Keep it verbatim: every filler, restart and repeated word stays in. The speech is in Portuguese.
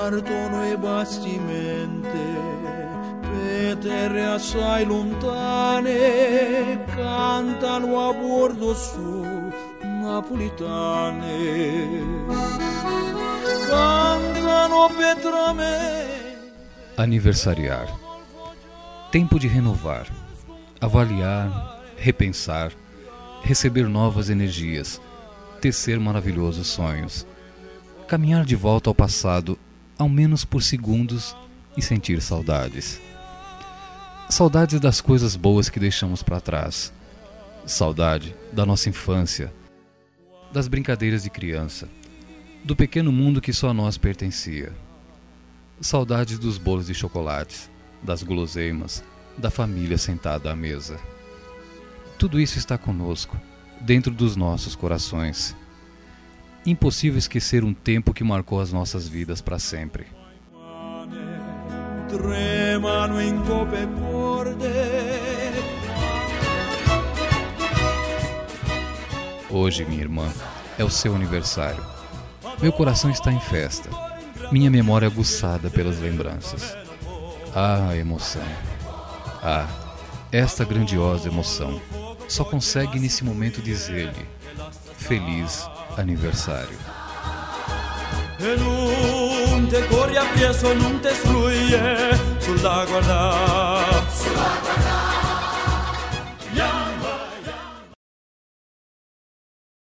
partono i bastimenti per terre assai lontane, cantano a bordo su napolitane, cantano petramente. Aniversariar. Tempo de renovar, avaliar, repensar, receber novas energias, tecer maravilhosos sonhos, caminhar de volta ao passado, ao menos por segundos, e sentir saudades. Saudades das coisas boas que deixamos para trás. Saudade da nossa infância, das brincadeiras de criança, do pequeno mundo que só a nós pertencia. Saudades dos bolos de chocolates, das guloseimas, da família sentada à mesa. Tudo isso está conosco, dentro dos nossos corações. Impossível esquecer um tempo que marcou as nossas vidas para sempre. Hoje, minha irmã, é o seu aniversário. Meu coração está em festa. Minha memória é aguçada pelas lembranças. Ah, emoção. Ah, esta grandiosa emoção. Só consegue nesse momento dizer-lhe: feliz aniversário. E non te corri appresso, non te sfruglie sulla guarda, sulla guarda. Yeah.